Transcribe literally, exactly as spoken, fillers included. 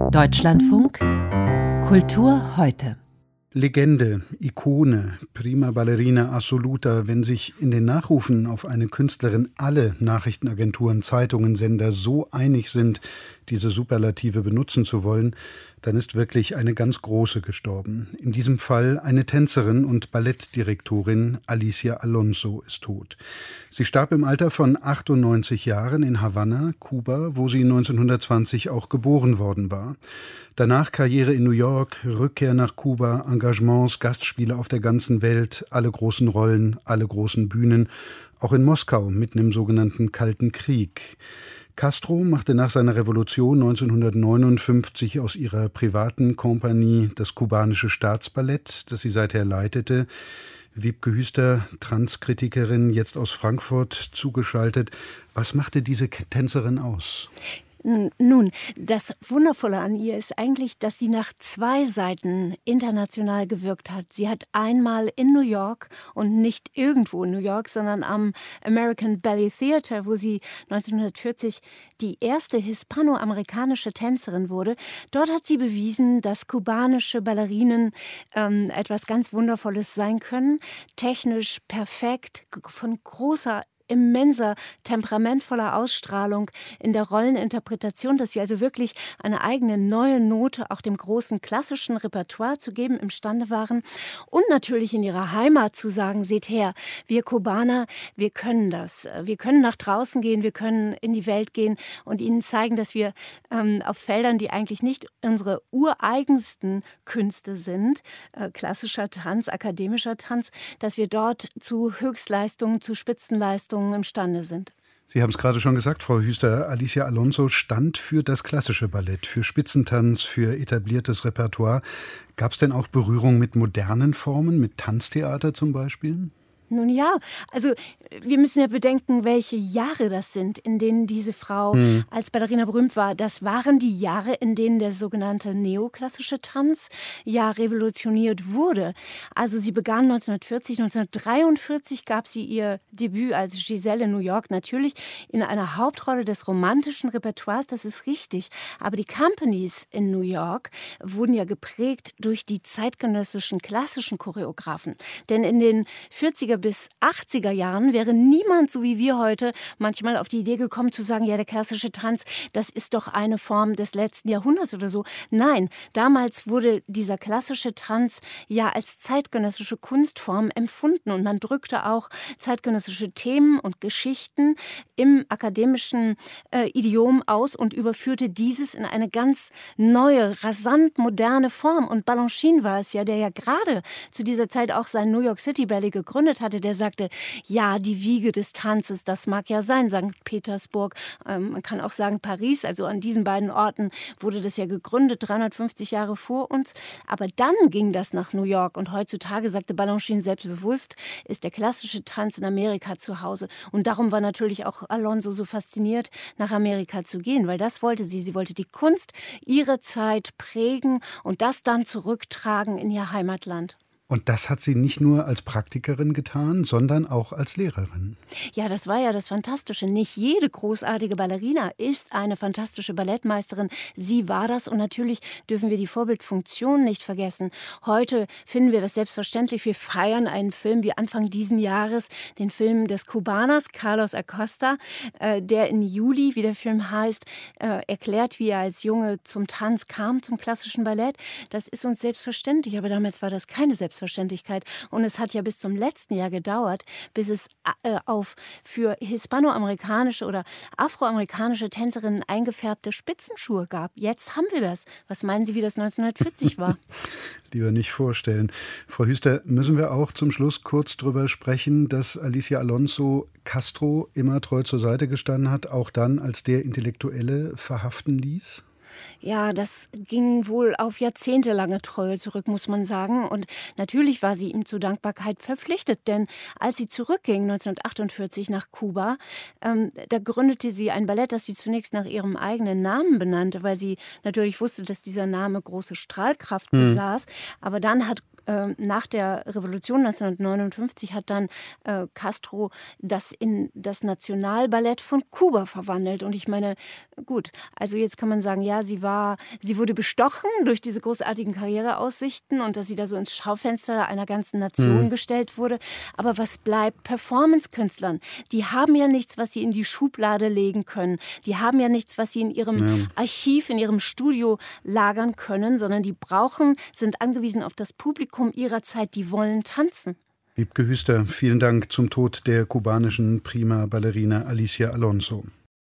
Deutschlandfunk Kultur heute. Legende, Ikone, Prima Ballerina Assoluta, wenn sich in den Nachrufen auf eine Künstlerin alle Nachrichtenagenturen, Zeitungen, Sender so einig sind, diese Superlative benutzen zu wollen, dann ist wirklich eine ganz große gestorben. In diesem Fall eine Tänzerin und Ballettdirektorin, Alicia Alonso, ist tot. Sie starb im Alter von achtundneunzig Jahren in Havanna, Kuba, wo sie neunzehnhundertzwanzig auch geboren worden war. Danach Karriere in New York, Rückkehr nach Kuba, Engagements, Gastspiele auf der ganzen Welt, alle großen Rollen, alle großen Bühnen, auch in Moskau, mitten im sogenannten Kalten Krieg. Castro machte nach seiner Revolution neunzehnhundertneunundfünfzig aus ihrer privaten Kompanie das kubanische Staatsballett, das sie seither leitete. Wiebke Hüster, Transkritikerin, jetzt aus Frankfurt zugeschaltet. Was machte diese Tänzerin aus? Nun, das Wundervolle an ihr ist eigentlich, dass sie nach zwei Seiten international gewirkt hat. Sie hat einmal in New York und nicht irgendwo in New York, sondern am American Ballet Theater, wo sie neunzehnhundertvierzig die erste hispanoamerikanische Tänzerin wurde. Dort hat sie bewiesen, dass kubanische Ballerinen ähm, etwas ganz Wundervolles sein können. Technisch perfekt, von großer immenser, temperamentvoller Ausstrahlung in der Rolleninterpretation, dass sie also wirklich eine eigene neue Note auch dem großen klassischen Repertoire zu geben imstande waren und natürlich in ihrer Heimat zu sagen, seht her, wir Kubaner, wir können das. Wir können nach draußen gehen, wir können in die Welt gehen und ihnen zeigen, dass wir ähm, auf Feldern, die eigentlich nicht unsere ureigensten Künste sind, äh, klassischer Tanz, akademischer Tanz, dass wir dort zu Höchstleistungen, zu Spitzenleistungen imstande sind. Sie haben es gerade schon gesagt, Frau Hüster, Alicia Alonso stand für das klassische Ballett, für Spitzentanz, für etabliertes Repertoire. Gab es denn auch Berührung mit modernen Formen, mit Tanztheater zum Beispiel? Nun ja, also wir müssen ja bedenken, welche Jahre das sind, in denen diese Frau hm. als Ballerina berühmt war. Das waren die Jahre, in denen der sogenannte neoklassische Tanz ja revolutioniert wurde. Also sie begann neunzehnhundertvierzig, neunzehnhundertdreiundvierzig gab sie ihr Debüt als Giselle in New York, natürlich in einer Hauptrolle des romantischen Repertoires, das ist richtig. Aber die Companies in New York wurden ja geprägt durch die zeitgenössischen klassischen Choreografen. Denn in den vierziger bis achtziger Jahren wäre niemand, so wie wir heute, manchmal auf die Idee gekommen zu sagen, ja, der klassische Tanz, das ist doch eine Form des letzten Jahrhunderts oder so. Nein, damals wurde dieser klassische Tanz ja als zeitgenössische Kunstform empfunden und man drückte auch zeitgenössische Themen und Geschichten im akademischen äh, Idiom aus und überführte dieses in eine ganz neue, rasant moderne Form. Und Balanchine war es ja, der ja gerade zu dieser Zeit auch sein New York City Ballet gegründet hatte, der sagte, ja, die Wiege des Tanzes, das mag ja sein, Sankt Petersburg, ähm, man kann auch sagen Paris, also an diesen beiden Orten wurde das ja gegründet, dreihundertfünfzig Jahre vor uns, aber dann ging das nach New York und heutzutage, sagte Balanchine selbstbewusst, ist der klassische Tanz in Amerika zu Hause und darum war natürlich auch Alonso so fasziniert, nach Amerika zu gehen, weil das wollte sie, sie wollte die Kunst ihrer Zeit prägen und das dann zurücktragen in ihr Heimatland. Und das hat sie nicht nur als Praktikerin getan, sondern auch als Lehrerin. Ja, das war ja das Fantastische. Nicht jede großartige Ballerina ist eine fantastische Ballettmeisterin. Sie war das und natürlich dürfen wir die Vorbildfunktion nicht vergessen. Heute finden wir das selbstverständlich. Wir feiern einen Film wie Anfang diesen Jahres, den Film des Kubaners Carlos Acosta, äh, der im Juli, wie der Film heißt, äh, erklärt, wie er als Junge zum Tanz kam, zum klassischen Ballett. Das ist uns selbstverständlich, aber damals war das keine Selbstverständlichkeit. Selbstverständlichkeit. Und es hat ja bis zum letzten Jahr gedauert, bis es äh, auf für hispanoamerikanische oder afroamerikanische Tänzerinnen eingefärbte Spitzenschuhe gab. Jetzt haben wir das. Was meinen Sie, wie das neunzehnhundertvierzig war? Lieber nicht vorstellen. Frau Hüster, müssen wir auch zum Schluss kurz darüber sprechen, dass Alicia Alonso Castro immer treu zur Seite gestanden hat, auch dann, als der Intellektuelle verhaften ließ? Ja, das ging wohl auf jahrzehntelange Treue zurück, muss man sagen. Und natürlich war sie ihm zu Dankbarkeit verpflichtet, denn als sie zurückging neunzehnhundertachtundvierzig nach Kuba, ähm, da gründete sie ein Ballett, das sie zunächst nach ihrem eigenen Namen benannte, weil sie natürlich wusste, dass dieser Name große Strahlkraft besaß. Mhm. Aber dann hat äh, nach der Revolution neunzehnhundertneunundfünfzig hat dann äh, Castro das in das Nationalballett von Kuba verwandelt. Und ich meine, gut, also jetzt kann man sagen, ja, sie war, sie wurde bestochen durch diese großartigen Karriereaussichten und dass sie da so ins Schaufenster einer ganzen Nation mhm. gestellt wurde. Aber was bleibt Performance-Künstlern? Die haben ja nichts, was sie in die Schublade legen können. Die haben ja nichts, was sie in ihrem ja. Archiv, in ihrem Studio lagern können, sondern die brauchen, sind angewiesen auf das Publikum ihrer Zeit, die wollen tanzen. Wiebke Hüster, vielen Dank zum Tod der kubanischen Prima Ballerina Alicia Alonso.